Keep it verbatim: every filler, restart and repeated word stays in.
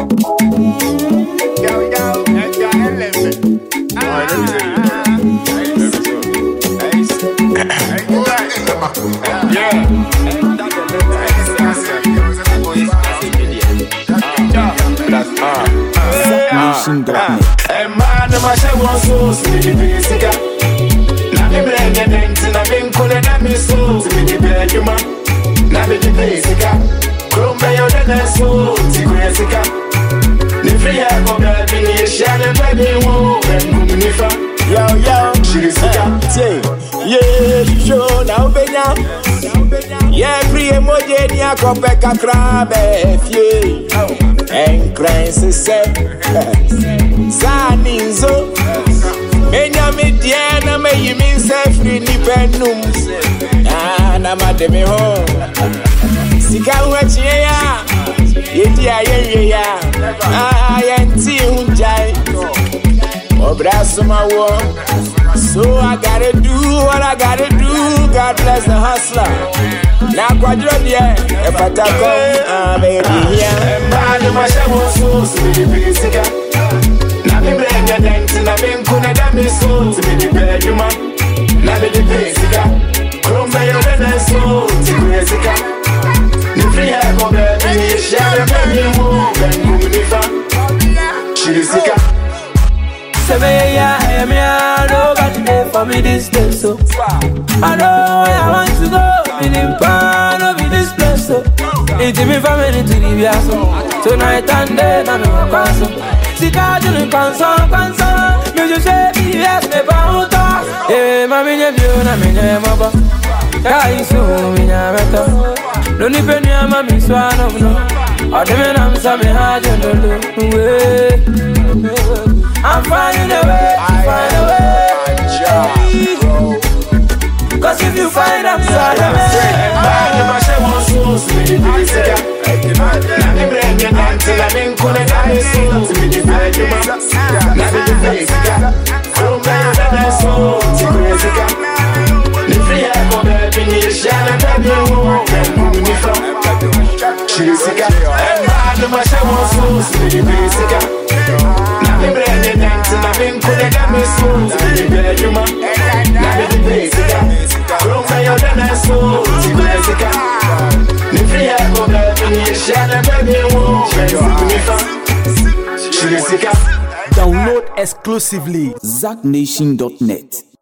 Kopeka krabe fie enkrense se saninzo menya me die na me yimi se free ni penum ah na mademe ho sika hwachie ya yedi ayewe ya ah yanti unjai obraso mawo. So I gotta do what I gotta do. God bless the hustler. Now quadro dia, if I talk ah baby yeah. Mbali mashawo so so the basic. Na me brenga dance na me kuna da me so to me the bedroom. Na me the basic. Kromba yo da so to basic. Ni free have go baby, share baby mo, ben kumifa. Shirisika. Seveya, I am nobody there for me this day, so I know where I want to go. Me in pan of this place, so it's me family to the Biaso. Tonight and then I'm in Canso. Sit out in Canso, Canso. Me just say, yes, me bauta. Eh, mami, you na me na maba. Kai so me na meta. No ni penny ama mi swana no. Ademe na msabe haja no no. I'm finding a way, find a way. Cause if you find I'm sorry, I'm Download exclusively zack nation dot net.